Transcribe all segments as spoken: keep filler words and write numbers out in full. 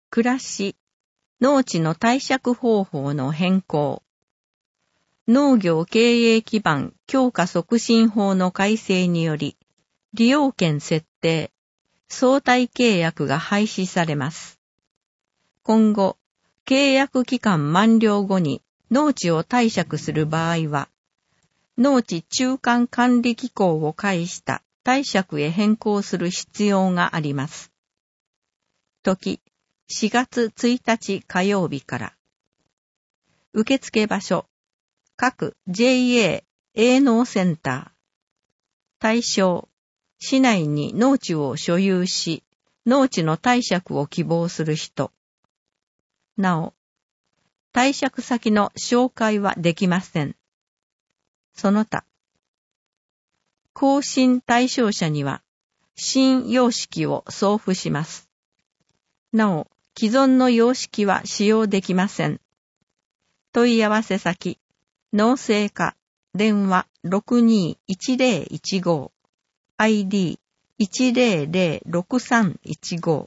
暮らし、農地の貸借方法の変更。農業経営基盤強化促進法の改正により、利用権設定、相対契約が廃止されます。今後、契約期間満了後に農地を貸借する場合は、農地中間管理機構を介した貸借へ変更する必要があります。時、しがつついたち火曜日から。受付場所、各 ジェイエー 営農センター。対象、市内に農地を所有し、農地の貸借を希望する人。なお、貸借先の紹介はできません。その他、更新対象者には、新様式を送付します。なお、既存の様式は使用できません。問い合わせ先、農政課、電話 ろくにーいちぜろいちご、アイディーいちぜろぜろろくさんいちご。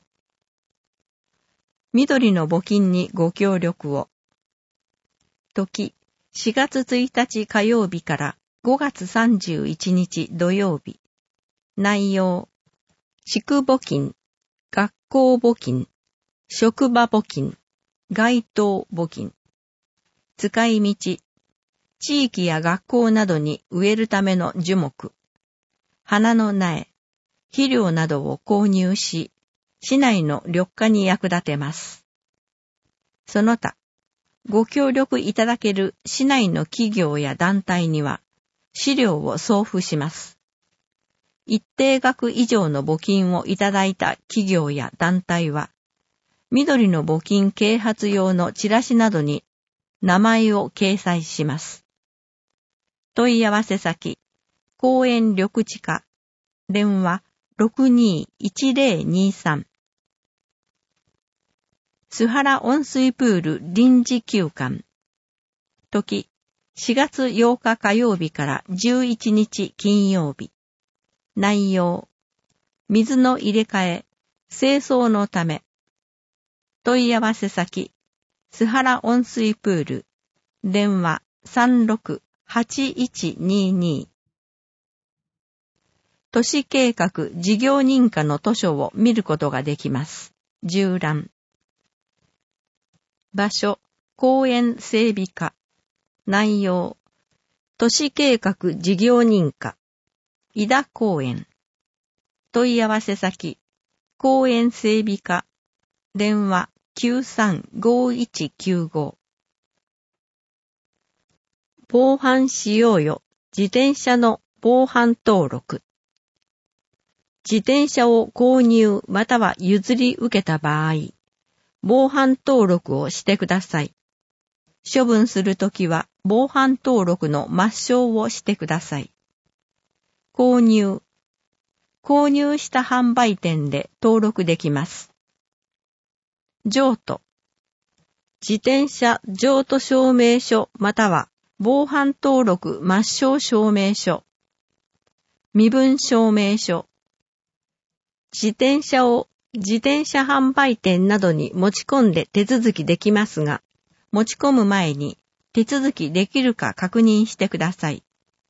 緑の募金にご協力を。時、しがつついたち火曜日からごがつさんじゅういちにち土曜日。内容、地区募金、学校募金、職場募金、街頭募金。使い道、地域や学校などに植えるための樹木、花の苗、肥料などを購入し、市内の緑化に役立てます。その他、ご協力いただける市内の企業や団体には、資料を送付します。一定額以上の募金をいただいた企業や団体は、緑の募金啓発用のチラシなどに名前を掲載します。問い合わせ先、公園緑地課、電話 ろくにーいちぜろにさん。須原温水プール臨時休館。時、しがつようか火曜日からじゅういちにち金曜日。内容、水の入れ替え、清掃のため。問い合わせ先、須原温水プール、電話 さんろくはちいちにに。都市計画事業認可の図書を見ることができます。縦覧。場所、公園整備課。内容、都市計画事業認可。井田公園。問い合わせ先、公園整備課。電話きゅうさんごいちきゅうご。防犯しようよ。自転車の防犯登録。自転車を購入または譲り受けた場合、防犯登録をしてください。処分するときは防犯登録の抹消をしてください。購入。購入した販売店で登録できます。譲渡。自転車譲渡証明書または防犯登録抹消証明書。身分証明書。自転車を自転車販売店などに持ち込んで手続きできますが、持ち込む前に手続きできるか確認してください。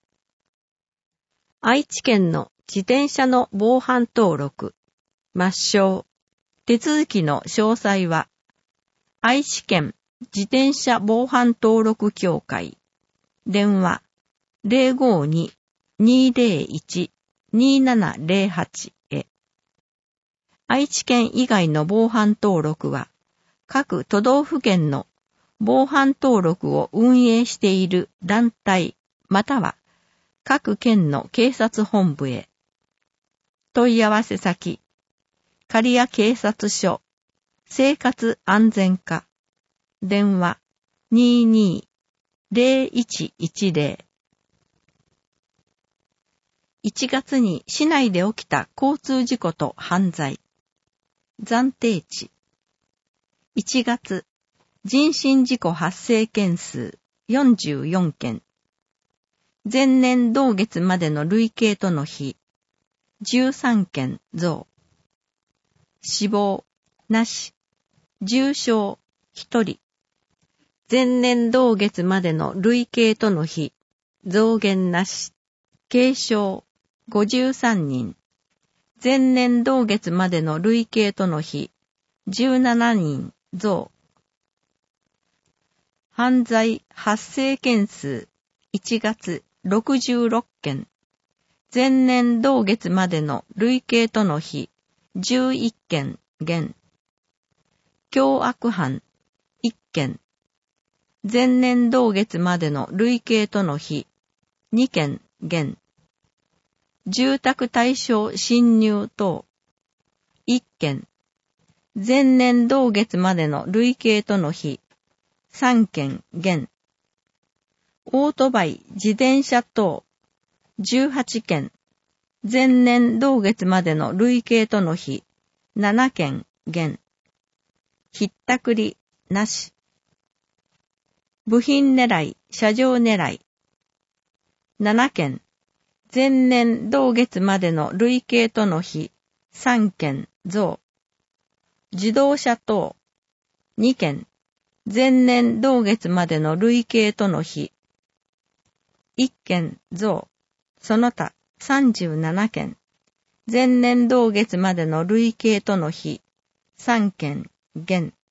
愛知県の自転車の防犯登録、抹消。手続きの詳細は、愛知県自転車防犯登録協会、電話 ゼロごに にーぜろいち にーななぜろはち へ。愛知県以外の防犯登録は、各都道府県の防犯登録を運営している団体または各県の警察本部へ。問い合わせ先、刈谷警察署、生活安全課、電話にーにーぜろいちいちぜろ。いちがつに市内で起きた交通事故と犯罪。暫定値。いちがつ、人身事故発生件数よんじゅうよんけん。前年同月までの累計との比、じゅうさんけん増。死亡、なし、 重症ひとり。前年同月までの累計との比、増減なし。軽症ごじゅうさんにん。前年同月までの累計との比、じゅうななにん増。犯罪発生件数いちがつろくじゅうろっけん。前年同月までの累計との比、じゅういっけん減。凶悪犯いっけん。前年同月までの累計との比、にけん減。住宅対象侵入等いっけん。前年同月までの累計との比、さんけん減。オートバイ自転車等じゅうはちけん。前年同月までの累計との比、ななけん減。ひったくりなし。部品狙い、車上狙いななけん。前年同月までの累計との比、さんけん増。自動車等にけん。前年同月までの累計との比、いっけん増。その他さんじゅうななけん。前年同月までの累計との比、さんけん減。